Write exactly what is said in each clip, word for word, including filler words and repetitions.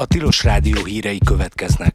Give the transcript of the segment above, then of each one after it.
A Tilos Rádió hírei következnek.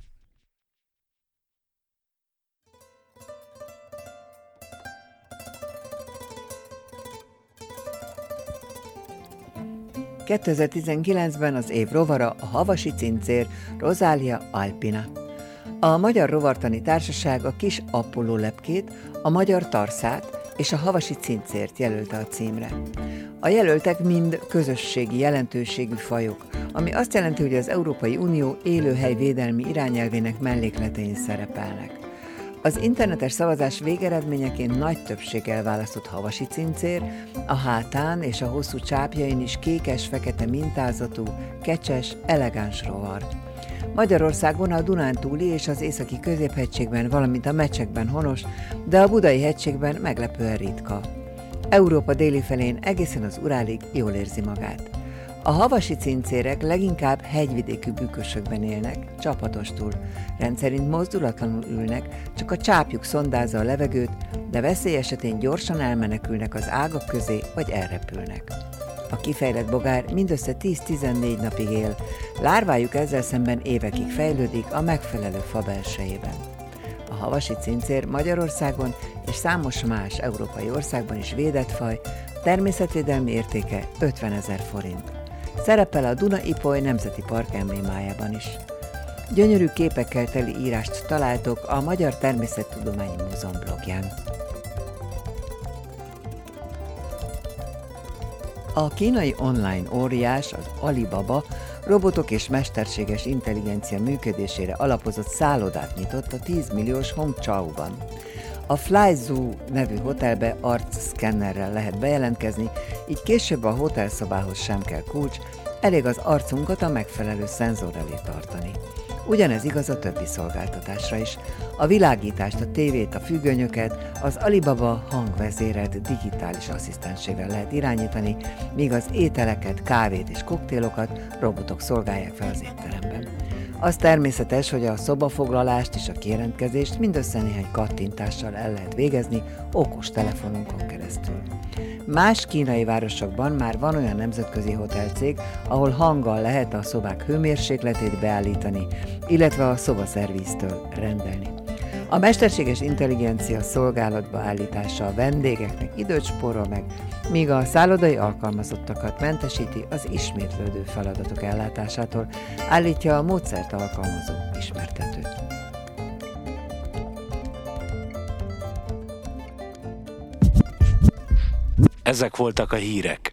kétezer-tizenkilencben az év rovara a havasi cincér Rosalia alpina. A Magyar Rovartani Társaság a kis Apollo lepkét, a magyar tarszát és a havasi cincért jelölte a címre. A jelöltek mind közösségi jelentőségű fajok, ami azt jelenti, hogy az Európai Unió élőhelyvédelmi irányelvének mellékletein szerepelnek. Az internetes szavazás végeredményeként nagy többséggel választott havasi cincér, a hátán és a hosszú csápjain is kékes-fekete mintázatú, kecses, elegáns rovar. Magyarországon a Dunántúli és az északi középhegységben, valamint a Mecsekben honos, de a Budai hegységben meglepően ritka. Európa déli felén egészen az Urálig jól érzi magát. A havasi cincérek leginkább hegyvidékű bükkösökben élnek, csapatostul. Rendszerint mozdulatlanul ülnek, csak a csápjuk szondázza a levegőt, de veszély esetén gyorsan elmenekülnek az ágak közé, vagy elrepülnek. A kifejlett bogár mindössze tíz-tizennégy napig él, lárvájuk ezzel szemben évekig fejlődik a megfelelő fa belsejében. A havasi cincér Magyarországon és számos más európai országban is védett faj, természetvédelmi értéke ötvenezer forint. Szerepel a Duna-Ipoly Nemzeti Park emblémájában is. Gyönyörű képekkel teli írást találtok a Magyar Természettudományi Múzeum blogján. A kínai online óriás, az Alibaba robotok és mesterséges intelligencia működésére alapozott szállodát nyitott a tíz milliós Hongzhouban. A Flyzoo nevű hotelbe arcszkennerrel lehet bejelentkezni, így később a hotelszobához sem kell kulcs, elég az arcunkat a megfelelő szenzor elé tartani. Ugyanez igaz a többi szolgáltatásra is. A világítást, a tévét, a függönyöket az Alibaba hangvezérelt digitális asszisztensével lehet irányítani, míg az ételeket, kávét és koktélokat robotok szolgálják fel az étteremben. Az természetes, hogy a szobafoglalást és a kijelentkezést mindössze néhány kattintással el lehet végezni okos telefonunkon keresztül. Más kínai városokban már van olyan nemzetközi hotelcég, ahol hanggal lehet a szobák hőmérsékletét beállítani, illetve a szobaszervíztől rendelni. A mesterséges intelligencia szolgálatba állítása a vendégeknek időt spórol meg, míg a szállodai alkalmazottakat mentesíti az ismétlődő feladatok ellátásától, állítja a módszert alkalmazó ismertető. Ezek voltak a hírek.